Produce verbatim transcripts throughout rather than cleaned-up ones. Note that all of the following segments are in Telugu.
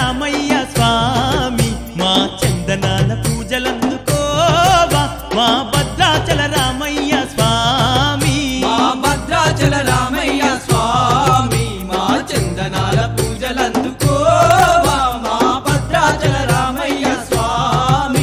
రామయ్య స్వామి మా చందనాల పూజలందుకోవా మా భద్రాచల రామయ్య స్వామి మా భద్రాచల రామయ్య స్వామి మా చందనాల పూజలందుకోవా మా భద్రాచల రామయ్య స్వామి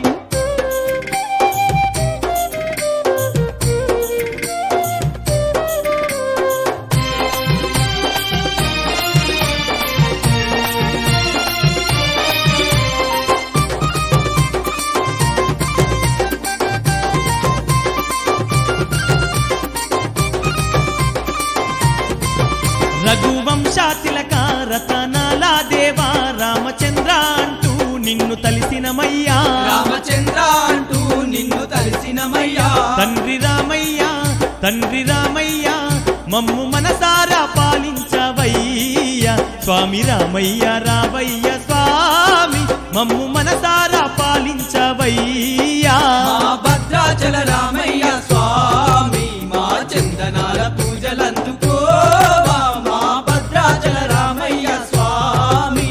రఘువంశాతిలక రతనాల దేవా రామచంద్ర అంటూ నిన్ను తలిసినమయ్యా రామచంద్ర అంటూ నిన్ను తలిసినమయ్యా తండ్రి రామయ్య తండ్రి రామయ్య మమ్ము మనసారా పాలించవయ్యా స్వామి రామయ్య రావయ్య స్వామి మమ్ము మనసారా పాలించవయ్యా మా భద్రాచల రామయ్య స్వామి మా చందనాల పూజలందుకోవా మా భద్రాచల రామయ్య స్వామి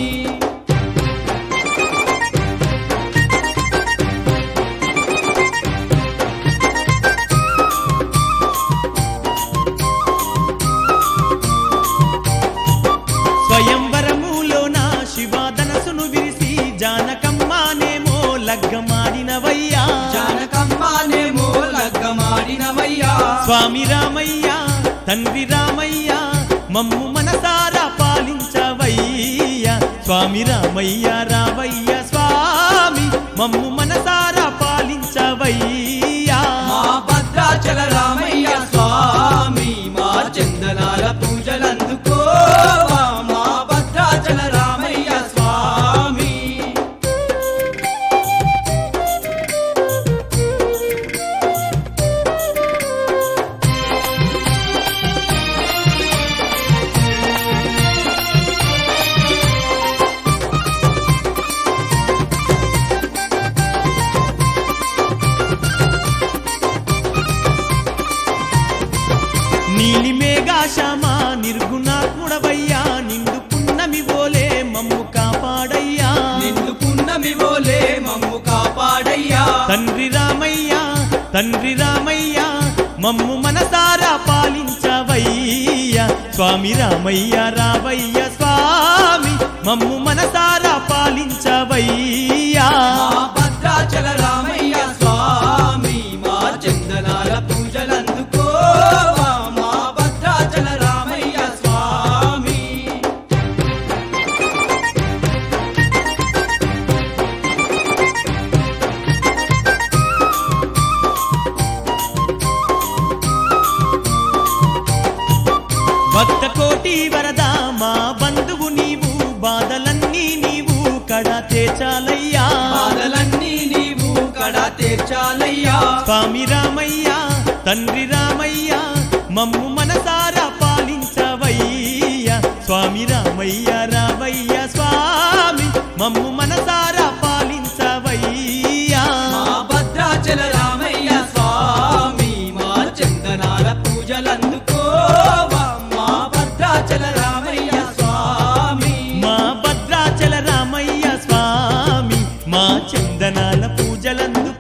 స్వయంవరములోన శివాధనసును విరిసి జానకమ్మానేమో లగ్గమాడినవయ్యా జానకమ్మానేమో లగ్గమాడినవయ్యా స్వామి రామయ్య తండ్రి రామయ్య మమ్ము మనసారా పాలించవయ్యా స్వామి రామయ్య రావయ్య స్వామి మమ్ము మనసారా పాలించవయ్యా మా భద్రాచల రామయ్య స్వామి మా చందనాల పూజలందుకోవా మా భద్రాచల రామయ్య స్వామి నీలి మేఘాశ్యామా నిర్గుణాత్ముడవయ్యా నిండు పున్నమి బోలే మమ్ము కాపాడయ్యా నిన్ను పున్నమి బోలే మమ్ము కాపాడయ్యా తండ్రి రామయ్య తండ్రి రామయ్య మమ్ము మనసారా పాలించవయ్యా స్వామి రామయ్య రావయ్య స్వామి మమ్ము మనసారా పాలించవయ్యా మా భద్రాచల రామయ్య స్వామి మా చందనాల పూజలందుకోవా మా భద్రాచల రామయ్య స్వామి భక్త కోటి వరదా మా బంధువు నీవు బాధలన్నీ నీవు కడా తేచాలయ్యా బాధలన్నీ నీవు కడా తీర్చాలయ్యా స్వామి రామయ్య తండ్రి రామయ్య మమ్ము మనసారా పాలించవయ్యా స్వామి రామయ్య రావయ్య స్వామి మమ్ము మనసారా పాలించవయ్యా మా భద్రాచల రామయ్య స్వామి మా చందనాల పూజలందుకోవా మా భద్రాచల రామయ్య స్వామి మా భద్రాచల రామయ్య స్వామి మా చందనాల పూజలందు